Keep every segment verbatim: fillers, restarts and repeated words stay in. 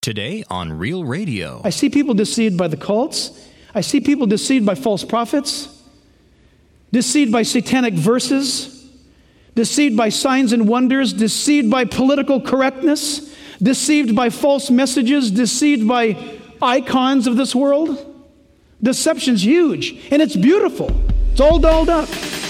Today on Real Radio. I see people deceived by the cults. I see people deceived by false prophets, deceived by satanic verses, deceived by signs and wonders, deceived by political correctness, deceived by false messages, deceived by icons of this world. Deception's huge, and it's beautiful. It's all dolled up.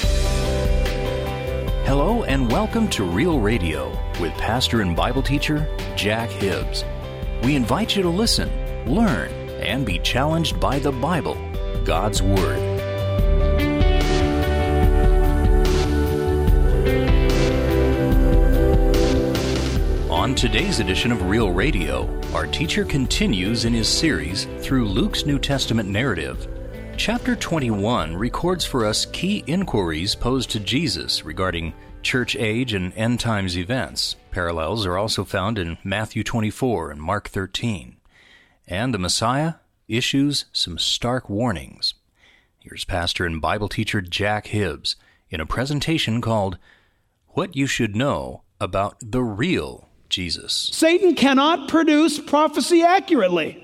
Hello and welcome to Real Radio with pastor and Bible teacher Jack Hibbs. We invite you to listen, learn, and be challenged by the Bible, God's Word. On today's edition of Real Radio, our teacher continues in his series through Luke's New Testament narrative. Chapter twenty-one records for us key inquiries posed to Jesus regarding church age and end times events. Parallels are also found in Matthew twenty-four and Mark thirteen. And the Messiah issues some stark warnings. Here's pastor and Bible teacher Jack Hibbs in a presentation called What You Should Know About the Real Jesus. Satan cannot produce prophecy accurately.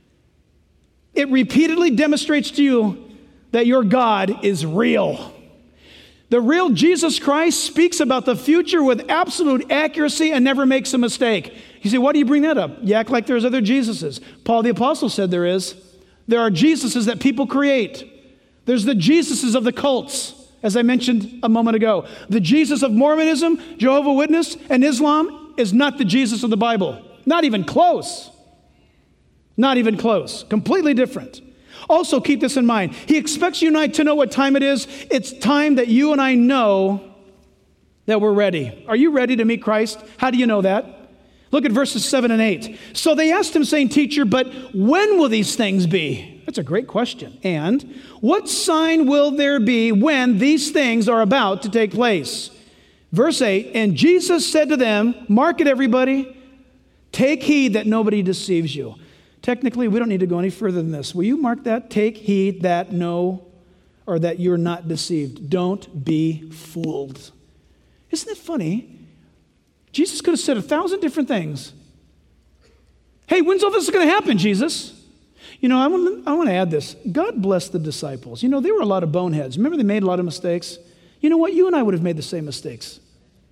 It repeatedly demonstrates to you that your God is real. The real Jesus Christ speaks about the future with absolute accuracy and never makes a mistake. You say, why do you bring that up? You act like there's other Jesuses. Paul the Apostle said there is. There are Jesuses that people create. There's the Jesuses of the cults, as I mentioned a moment ago. The Jesus of Mormonism, Jehovah's Witness, and Islam is not the Jesus of the Bible. Not even close. Not even close. Completely different. Also, keep this in mind. He expects you and I to know what time it is. It's time that you and I know that we're ready. Are you ready to meet Christ? How do you know that? Look at verses seven and eight. So they asked him, saying, Teacher, but when will these things be? That's a great question. And what sign will there be when these things are about to take place? Verse eight, and Jesus said to them, mark it, everybody, take heed that nobody deceives you. Technically, we don't need to go any further than this. Will you mark that? Take heed that no, or that you're not deceived. Don't be fooled. Isn't it funny? Jesus could have said a thousand different things. Hey, when's all this going to happen, Jesus? You know, I want, I want to add this. God bless the disciples. You know, they were a lot of boneheads. Remember, they made a lot of mistakes? You know what? You and I would have made the same mistakes.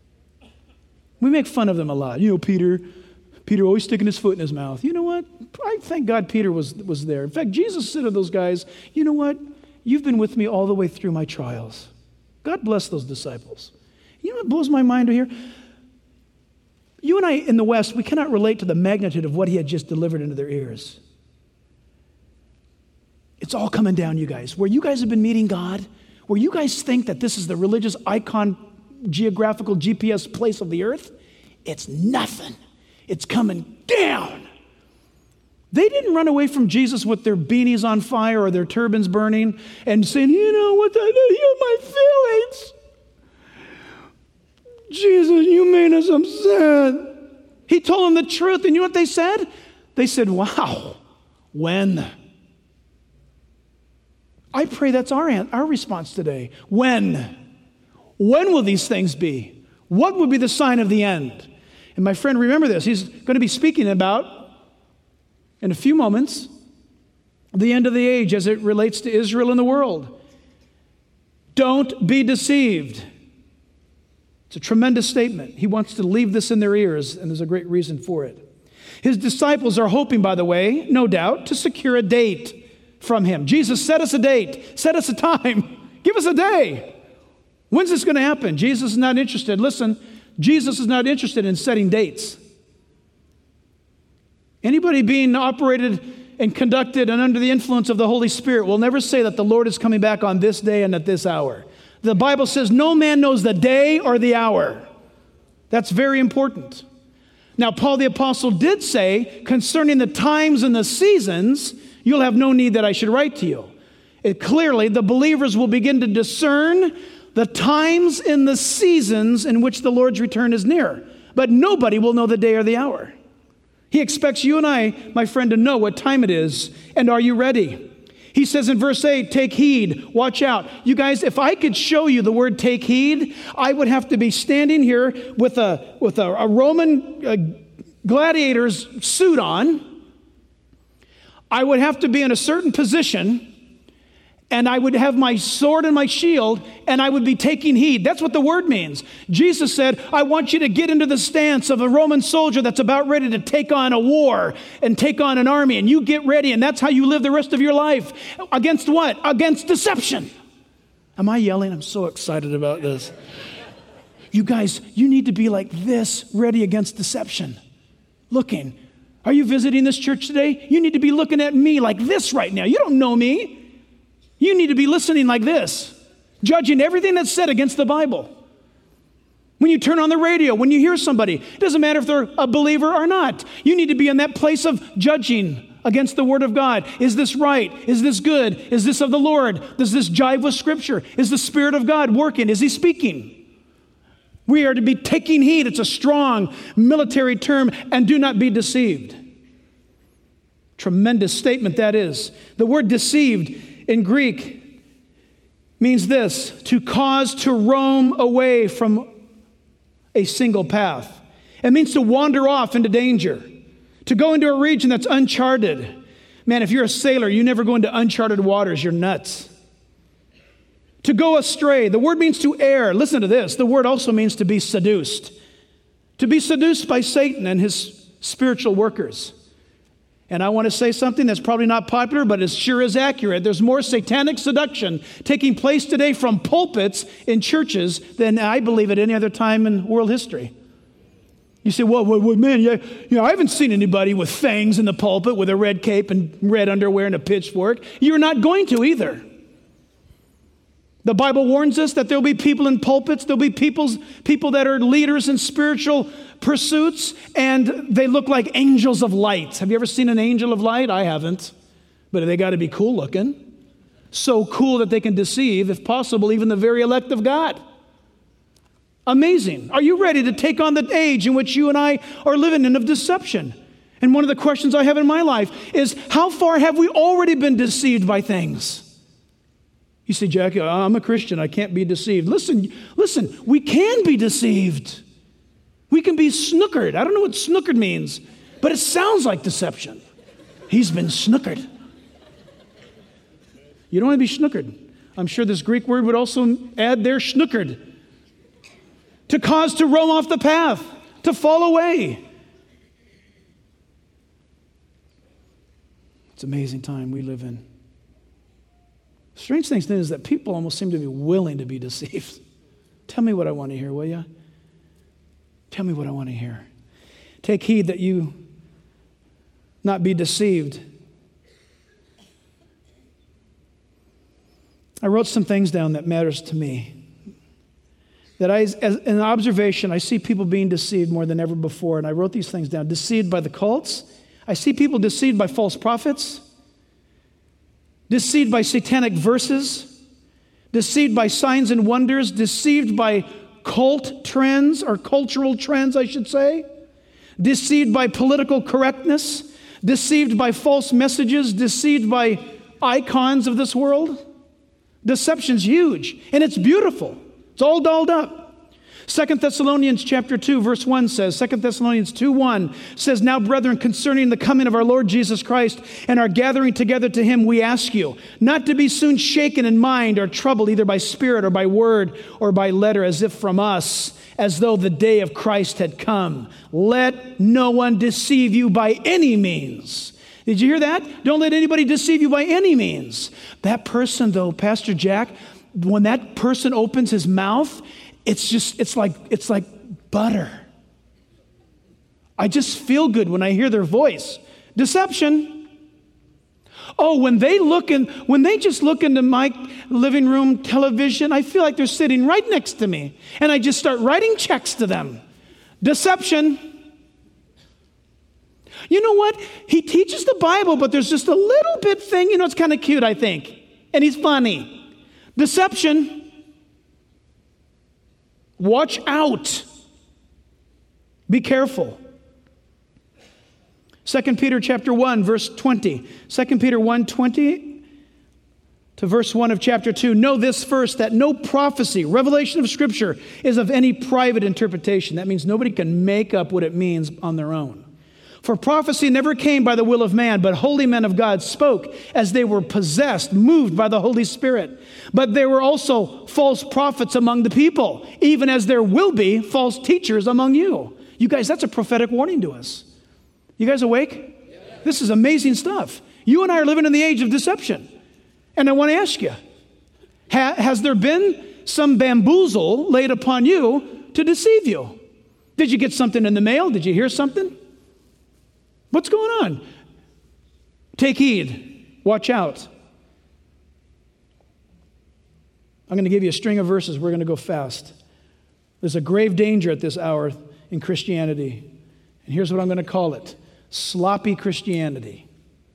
We make fun of them a lot. You know, Peter... Peter always sticking his foot in his mouth. You know what? I thank God Peter was, was there. In fact, Jesus said to those guys, you know what? You've been with me all the way through my trials. God bless those disciples. You know what blows my mind to hear? You and I in the West, we cannot relate to the magnitude of what he had just delivered into their ears. It's all coming down, you guys. Where you guys have been meeting God, where you guys think that this is the religious icon, geographical G P S place of the earth, it's nothing. It's coming down. They didn't run away from Jesus with their beanies on fire or their turbans burning and saying, you know what, I know my feelings. Jesus, you made us upset. He told them the truth, and you know what they said? They said, wow, when? I pray that's our, our response today. When? When will these things be? What will be the sign of the end? And my friend, remember this, he's going to be speaking about, in a few moments, the end of the age as it relates to Israel and the world. Don't be deceived. It's a tremendous statement. He wants to leave this in their ears, and there's a great reason for it. His disciples are hoping, by the way, no doubt, to secure a date from him. Jesus, set us a date. Set us a time. Give us a day. When's this going to happen? Jesus is not interested. Listen, Jesus is not interested in setting dates. Anybody being operated and conducted and under the influence of the Holy Spirit will never say that the Lord is coming back on this day and at this hour. The Bible says no man knows the day or the hour. That's very important. Now, Paul the Apostle did say concerning the times and the seasons, you'll have no need that I should write to you. It clearly, the believers will begin to discern the times and the seasons in which the Lord's return is near. But nobody will know the day or the hour. He expects you and I, my friend, to know what time it is. And are you ready? He says in verse eight, take heed, watch out. You guys, if I could show you the word take heed, I would have to be standing here with a, with a, a Roman uh, gladiator's suit on. I would have to be in a certain position, and I would have my sword and my shield, and I would be taking heed. That's what the word means. Jesus said, I want you to get into the stance of a Roman soldier that's about ready to take on a war and take on an army, and you get ready, and that's how you live the rest of your life. Against what? Against deception. Am I yelling? I'm so excited about this. You guys, you need to be like this, ready against deception. Looking. Are you visiting this church today? You need to be looking at me like this right now. You don't know me. You need to be listening like this, judging everything that's said against the Bible. When you turn on the radio, when you hear somebody, it doesn't matter if they're a believer or not. You need to be in that place of judging against the Word of God. Is this right? Is this good? Is this of the Lord? Does this jive with Scripture? Is the Spirit of God working? Is He speaking? We are to be taking heed. It's a strong military term, and do not be deceived. Tremendous statement that is. The word deceived in Greek means this: to cause to roam away from a single path. It means to wander off into danger, to go into a region that's uncharted. Man, if you're a sailor, you never go into uncharted waters. You're nuts. To go astray. The word means to err. Listen to this. The word also means to be seduced. To be seduced by Satan and his spiritual workers. And I want to say something that's probably not popular, but it sure is accurate. There's more satanic seduction taking place today from pulpits in churches than I believe at any other time in world history. You say, well, well, well man, yeah, you know, I haven't seen anybody with fangs in the pulpit with a red cape and red underwear and a pitchfork. You're not going to either. The Bible warns us that there'll be people in pulpits, there'll be people's, people that are leaders in spiritual pursuits, and they look like angels of light. Have you ever seen an angel of light? I haven't. But they got to be cool looking. So cool that they can deceive, if possible, even the very elect of God. Amazing. Are you ready to take on the age in which you and I are living in of deception? And one of the questions I have in my life is, how far have we already been deceived by things? You say, Jackie, I'm a Christian. I can't be deceived. Listen, listen, we can be deceived. We can be snookered. I don't know what snookered means, but it sounds like deception. He's been snookered. You don't want to be snookered. I'm sure this Greek word would also add there, snookered. To cause to roam off the path, to fall away. It's an amazing time we live in. Strange thing is that people almost seem to be willing to be deceived. Tell me what I want to hear, will you? Tell me what I want to hear. Take heed that you not be deceived. I wrote some things down that matters to me. That I, as an observation, I see people being deceived more than ever before, and I wrote these things down. Deceived by the cults. I see people deceived by false prophets. Deceived by satanic verses, deceived by signs and wonders, deceived by cult trends or cultural trends, I should say, deceived by political correctness, deceived by false messages, deceived by icons of this world. Deception's huge, and it's beautiful. It's all dolled up. Second Thessalonians chapter two, verse one says, Second Thessalonians two one says, now, brethren, concerning the coming of our Lord Jesus Christ and our gathering together to him, we ask you not to be soon shaken in mind or troubled either by spirit or by word or by letter, as if from us, as though the day of Christ had come. Let no one deceive you by any means. Did you hear that? Don't let anybody deceive you by any means. That person, though, Pastor Jack, when that person opens his mouth, It's just, it's like, it's like butter. I just feel good when I hear their voice. Deception. Oh, when they look in, when they just look into my living room television, I feel like they're sitting right next to me. And I just start writing checks to them. Deception. You know what? He teaches the Bible, but there's just a little bit thing, you know, it's kind of cute, I think. And he's funny. Deception. Watch out. Be careful. Second Peter chapter one, verse twenty. Second Peter one, twenty to verse one of chapter two. Know this first, that no prophecy, revelation of Scripture, is of any private interpretation. That means nobody can make up what it means on their own. For prophecy never came by the will of man, but holy men of God spoke as they were possessed, moved by the Holy Spirit. But there were also false prophets among the people, even as there will be false teachers among you. You guys, that's a prophetic warning to us. You guys awake? Yeah. This is amazing stuff. You and I are living in the age of deception. And I want to ask you, ha- has there been some bamboozle laid upon you to deceive you? Did you get something in the mail? Did you hear something? What's going on? Take heed. Watch out. I'm going to give you a string of verses. We're going to go fast. There's a grave danger at this hour in Christianity. And here's what I'm going to call it. Sloppy Christianity.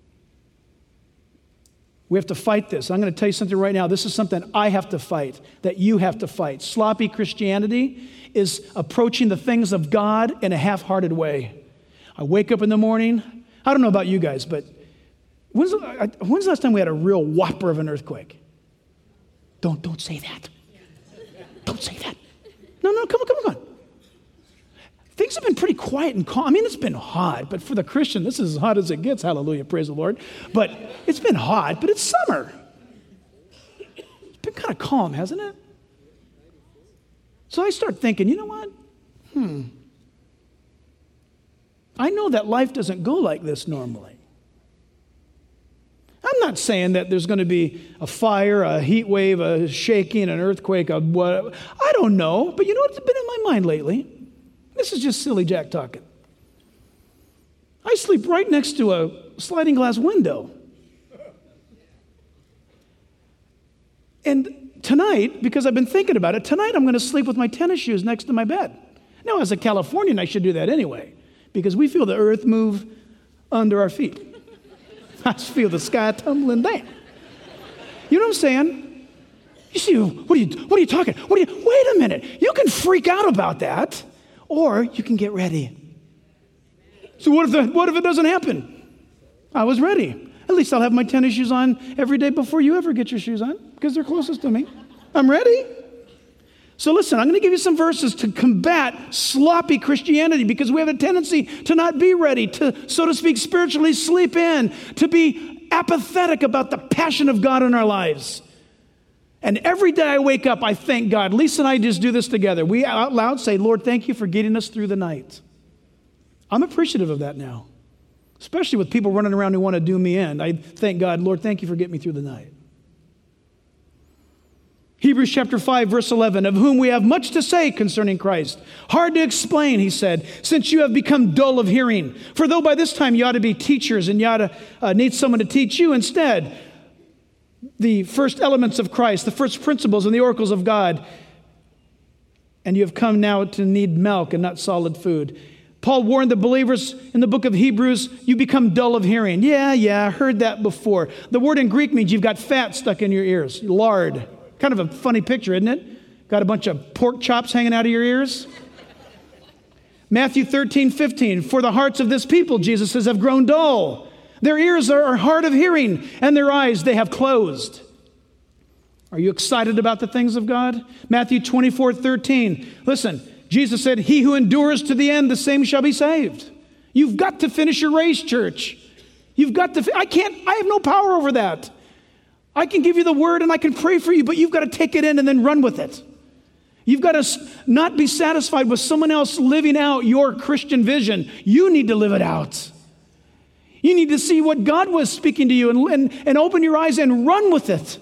We have to fight this. I'm going to tell you something right now. This is something I have to fight, that you have to fight. Sloppy Christianity is approaching the things of God in a half-hearted way. I wake up in the morning. I don't know about you guys, but when's the, when's the last time we had a real whopper of an earthquake? Don't, don't say that. Don't say that. No, no, come on, come on, come on. Things have been pretty quiet and calm. I mean, it's been hot, but for the Christian, this is as hot as it gets. Hallelujah, praise the Lord. But it's been hot, but it's summer. It's been kind of calm, hasn't it? So I start thinking, you know what? Hmm. I know that life doesn't go like this normally. I'm not saying that there's going to be a fire, a heat wave, a shaking, an earthquake, a what. I don't know, but you know what's been in my mind lately? This is just silly Jack talking. I sleep right next to a sliding glass window. And tonight, because I've been thinking about it, tonight I'm going to sleep with my tennis shoes next to my bed. Now, as a Californian, I should do that anyway, because we feel the earth move under our feet. I just feel the sky tumbling down. You know what I'm saying? You see, what are you, what are you talking? What are you, wait a minute. You can freak out about that, or you can get ready. So what if, the, what if it doesn't happen? I was ready. At least I'll have my tennis shoes on every day before you ever get your shoes on, because they're closest to me. I'm ready. So listen, I'm going to give you some verses to combat sloppy Christianity, because we have a tendency to not be ready, to, so to speak, spiritually sleep in, to be apathetic about the passion of God in our lives. And every day I wake up, I thank God. Lisa and I just do this together. We out loud say, Lord, thank you for getting us through the night. I'm appreciative of that now, especially with people running around who want to do me in. I thank God, Lord, thank you for getting me through the night. Hebrews chapter five, verse eleven, of whom we have much to say concerning Christ. Hard to explain, he said, since you have become dull of hearing. For though by this time you ought to be teachers and you ought to uh, need someone to teach you, instead, the first elements of Christ, the first principles and the oracles of God, and you have come now to need milk and not solid food. Paul warned the believers in the book of Hebrews, you become dull of hearing. Yeah, yeah, I heard that before. The word in Greek means you've got fat stuck in your ears, lard. Kind of a funny picture, isn't it? Got a bunch of pork chops hanging out of your ears. Matthew thirteen, fifteen, for the hearts of this people, Jesus says, have grown dull. Their ears are hard of hearing, and their eyes they have closed. Are you excited about the things of God? Matthew twenty-four, thirteen. Listen, Jesus said, he who endures to the end, the same shall be saved. You've got to finish your race, church. You've got to, I can't, I have no power over that. I can give you the word and I can pray for you, but you've got to take it in and then run with it. You've got to not be satisfied with someone else living out your Christian vision. You need to live it out. You need to see what God was speaking to you and, and, and open your eyes and run with it.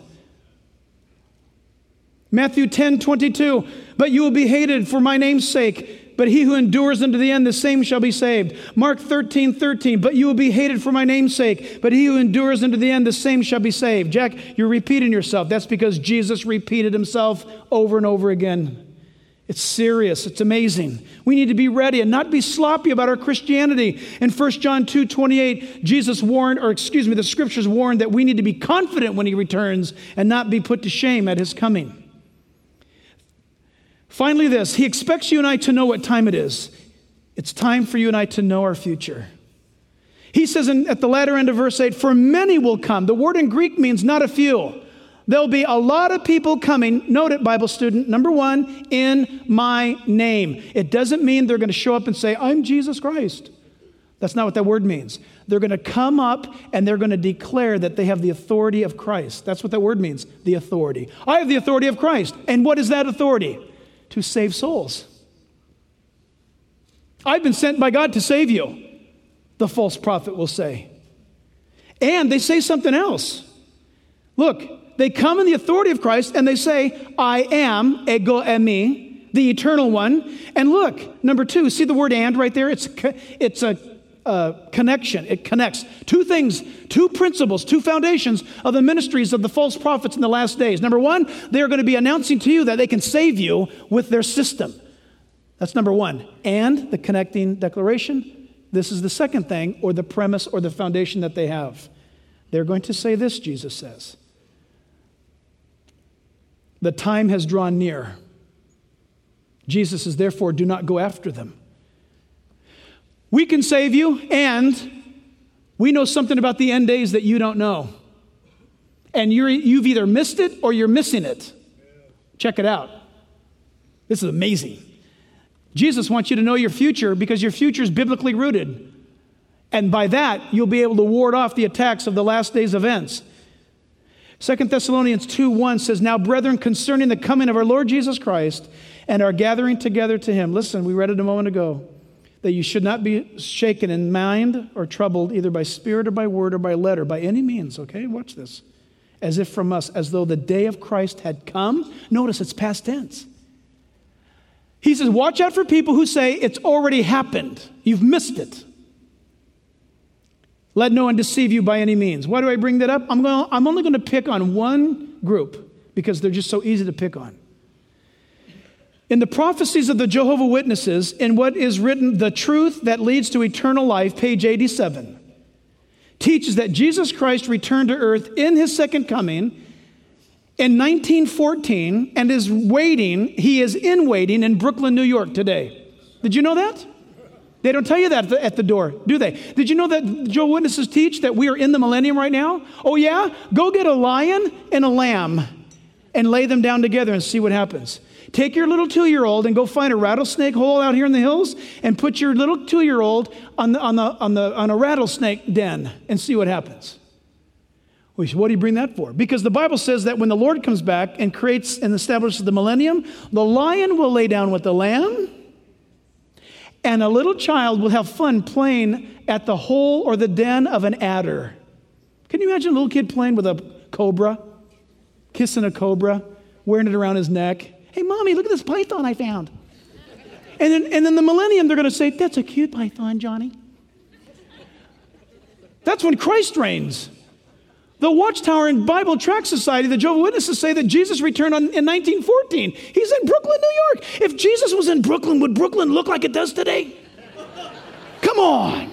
Matthew ten, twenty-two, but you will be hated for my name's sake, but he who endures unto the end, the same shall be saved. Mark thirteen, thirteen, but you will be hated for my name's sake, but he who endures unto the end, the same shall be saved. Jack, you're repeating yourself. That's because Jesus repeated himself over and over again. It's serious. It's amazing. We need to be ready and not be sloppy about our Christianity. In First John two, twenty-eight, Jesus warned, or excuse me, the scriptures warned that we need to be confident when he returns and not be put to shame at his coming. Finally this, he expects you and I to know what time it is. It's time for you and I to know our future. He says in, at the latter end of verse eight, for many will come. The word in Greek means not a few. There'll be a lot of people coming. Note it, Bible student. Number one, in my name. It doesn't mean they're going to show up and say, I'm Jesus Christ. That's not what that word means. They're going to come up and they're going to declare that they have the authority of Christ. That's what that word means, the authority. I have the authority of Christ. And what is that authority? To save souls. I've been sent by God to save you, the false prophet will say. And they say something else. Look, they come in the authority of Christ and they say, I am ego eimi, the eternal one. And look, number two, see the word and right there? It's, it's a, a connection. It connects two things, two principles, two foundations of the ministries of the false prophets in the last days. Number one, they're going to be announcing to you that they can save you with their system. That's number one. And the connecting declaration. This is the second thing, or the premise, or the foundation that they have. They're going to say this, Jesus says. The time has drawn near. Jesus says, therefore, do not go after them. We can save you, and we know something about the end days that you don't know. And you're, you've either missed it or you're missing it. Check it out. This is amazing. Jesus wants you to know your future because your future is biblically rooted. And by that, you'll be able to ward off the attacks of the last days events. Second Thessalonians two one says, now, brethren, concerning the coming of our Lord Jesus Christ and our gathering together to him. Listen, we read it a moment ago. That you should not be shaken in mind or troubled either by spirit or by word or by letter, by any means, okay? Watch this. As if from us, as though the day of Christ had come. Notice it's past tense. He says, watch out for people who say it's already happened. You've missed it. Let no one deceive you by any means. Why do I bring that up? I'm going. I'm only going to pick on one group because they're just so easy to pick on. In the prophecies of the Jehovah's Witnesses, in what is written, The Truth That Leads to Eternal Life, page eighty-seven, teaches that Jesus Christ returned to earth in his second coming in nineteen fourteen and is waiting, he is in waiting in Brooklyn, New York today. Did you know that? They don't tell you that at the, at the door, do they? Did you know that Jehovah's Witnesses teach that we are in the millennium right now? Oh yeah? Go get a lion and a lamb and lay them down together and see what happens. Take your little two-year-old and go find a rattlesnake hole out here in the hills and put your little two-year-old on the, on the, on the, on a rattlesnake den and see what happens. Well, what do you bring that for? Because the Bible says that when the Lord comes back and creates and establishes the millennium, the lion will lay down with the lamb, and a little child will have fun playing at the hole or the den of an adder. Can you imagine a little kid playing with a cobra, kissing a cobra, wearing it around his neck? Hey, Mommy, look at this python I found. And then, and then the millennium, they're going to say, that's a cute python, Johnny. That's when Christ reigns. The Watchtower and Bible Tract Society, the Jehovah's Witnesses, say that Jesus returned on, in nineteen fourteen. He's in Brooklyn, New York. If Jesus was in Brooklyn, would Brooklyn look like it does today? Come on.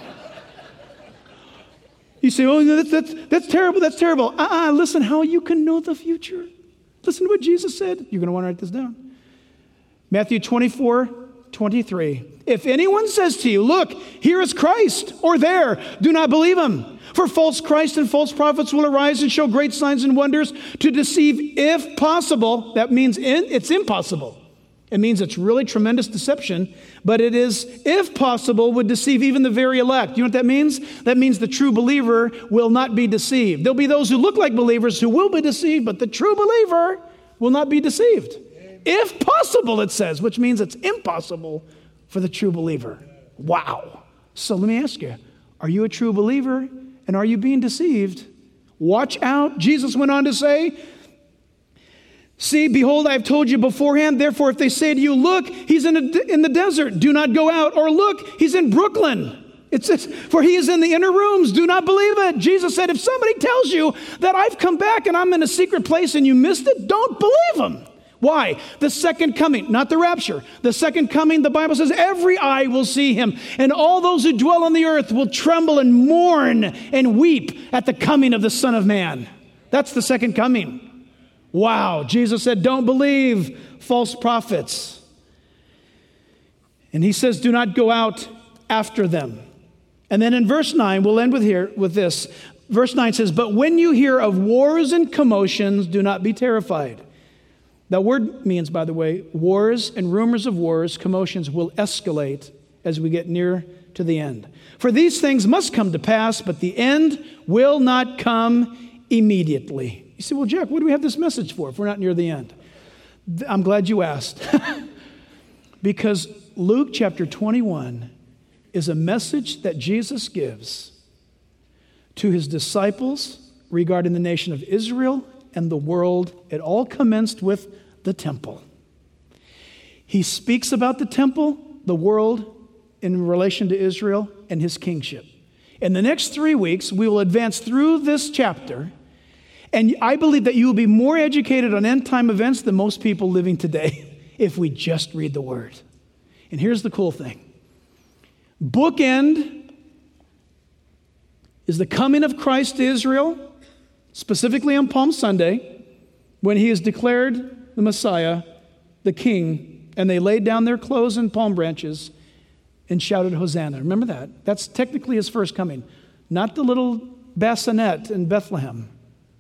You say, oh, that's, that's, that's terrible, that's terrible. Uh-uh, listen, how you can know the future. Listen to what Jesus said. You're going to want to write this down. Matthew twenty-four, twenty-three. If anyone says to you, look, here is Christ, or there, do not believe him. For false Christ and false prophets will arise and show great signs and wonders to deceive, if possible. That means in, it's impossible. It means it's really tremendous deception, but it is, if possible, would deceive even the very elect. You know what that means? That means the true believer will not be deceived. There'll be those who look like believers who will be deceived, but the true believer will not be deceived. If possible, it says, which means it's impossible for the true believer. Wow. So let me ask you, are you a true believer and are you being deceived? Watch out. Jesus went on to say, see, behold, I have told you beforehand. Therefore, if they say to you, look, he's in, a, in the desert, do not go out. Or look, he's in Brooklyn. It says, for he is in the inner rooms. Do not believe it. Jesus said, if somebody tells you that I've come back and I'm in a secret place and you missed it, don't believe him. Why? The second coming, not the rapture. The second coming, the Bible says, every eye will see him, and all those who dwell on the earth will tremble and mourn and weep at the coming of the Son of Man. That's the second coming. Wow. Jesus said, don't believe false prophets. And he says, do not go out after them. And then in verse nine, we'll end with here with this. Verse nine says, but when you hear of wars and commotions, do not be terrified. That word means, by the way, wars and rumors of wars, commotions will escalate as we get near to the end. For these things must come to pass, but the end will not come immediately. You say, well, Jack, what do we have this message for if we're not near the end? I'm glad you asked. Because Luke chapter twenty-one is a message that Jesus gives to his disciples regarding the nation of Israel and the world. It all commenced with the temple. He speaks about the temple, the world, in relation to Israel and his kingship. In the next three weeks, we will advance through this chapter, and I believe that you will be more educated on end-time events than most people living today if we just read the Word. And here's the cool thing. Bookend is the coming of Christ to Israel, specifically on Palm Sunday, when he is declared the Messiah, the King, and they laid down their clothes and palm branches and shouted, Hosanna. Remember that? That's technically his first coming. Not the little bassinet in Bethlehem,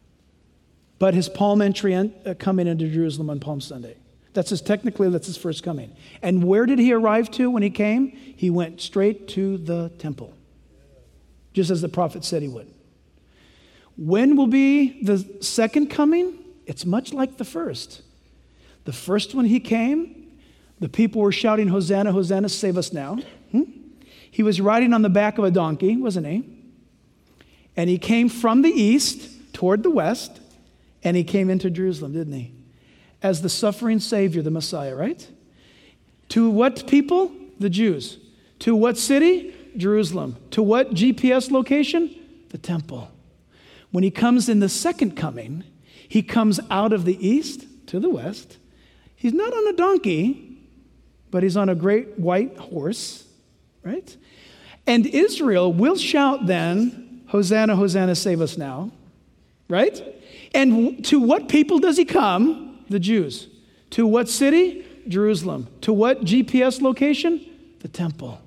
but his palm entry in, uh, coming into Jerusalem on Palm Sunday. That's his, technically, that's his first coming. And where did he arrive to when he came? He went straight to the temple, just as the prophet said he would. When will be the second coming? It's much like the first. The first one he came, the people were shouting, Hosanna, Hosanna, save us now. Hmm? He was riding on the back of a donkey, wasn't he? And he came from the east toward the west, and he came into Jerusalem, didn't he? As the suffering Savior, the Messiah, right? To what people? The Jews. To what city? Jerusalem. To what G P S location? The temple. When he comes in the second coming, he comes out of the east to the west. He's not on a donkey, but he's on a great white horse, right? And Israel will shout then, Hosanna, Hosanna, save us now, right? And to what people does he come? The Jews. To what city? Jerusalem. To what G P S location? The temple.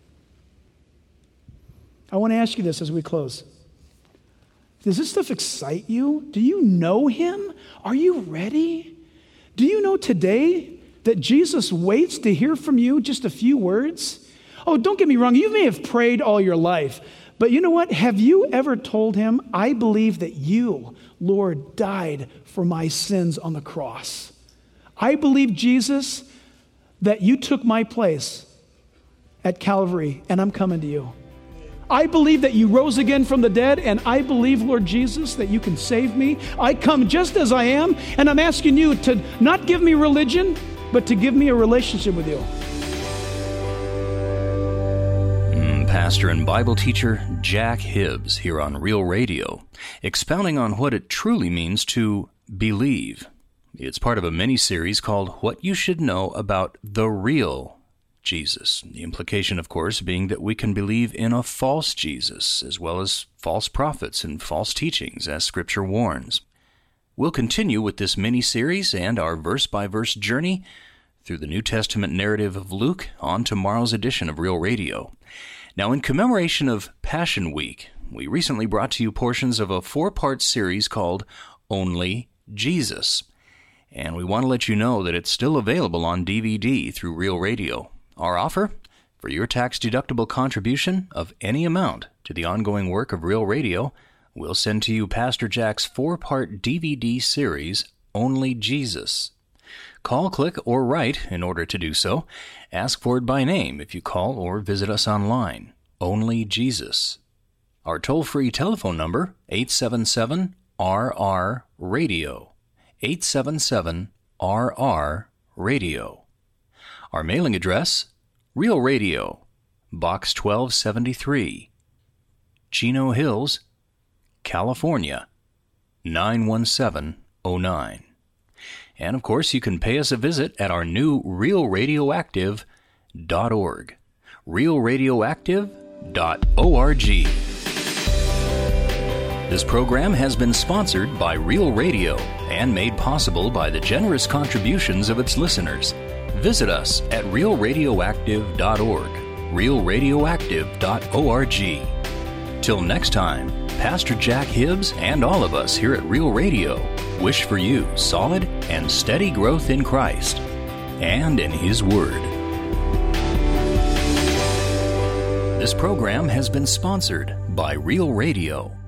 I want to ask you this as we close. Does this stuff excite you? Do you know him? Are you ready? Do you know today that Jesus waits to hear from you just a few words? Oh, don't get me wrong. You may have prayed all your life, but you know what? Have you ever told him, I believe that you, Lord, died for my sins on the cross. I believe, Jesus, that you took my place at Calvary, and I'm coming to you. I believe that you rose again from the dead, and I believe, Lord Jesus, that you can save me. I come just as I am, and I'm asking you to not give me religion, but to give me a relationship with you. Pastor and Bible teacher Jack Hibbs here on Real Radio, expounding on what it truly means to believe. It's part of a mini-series called What You Should Know About the Real Jesus. The implication, of course, being that we can believe in a false Jesus, as well as false prophets and false teachings, as Scripture warns. We'll continue with this mini-series and our verse-by-verse journey through the New Testament narrative of Luke on tomorrow's edition of Real Radio. Now, in commemoration of Passion Week, we recently brought to you portions of a four-part series called Only Jesus. And we want to let you know that it's still available on D V D through Real Radio. Our offer? For your tax-deductible contribution of any amount to the ongoing work of Real Radio, we'll send to you Pastor Jack's four-part D V D series, Only Jesus. Call, click, or write in order to do so. Ask for it by name if you call or visit us online. Only Jesus. Our toll-free telephone number, eight seven seven R R radio. eight seven seven R R radio. Our mailing address, Real Radio, Box twelve seventy-three, Chino Hills, California, nine one seven oh nine. And, of course, you can pay us a visit at our new real radioactive dot org. real radioactive dot org. This program has been sponsored by Real Radio and made possible by the generous contributions of its listeners. Visit us at real radioactive dot org. real radioactive dot org. Till next time, Pastor Jack Hibbs and all of us here at Real Radio wish for you solid and steady growth in Christ and in His Word. This program has been sponsored by Real Radio.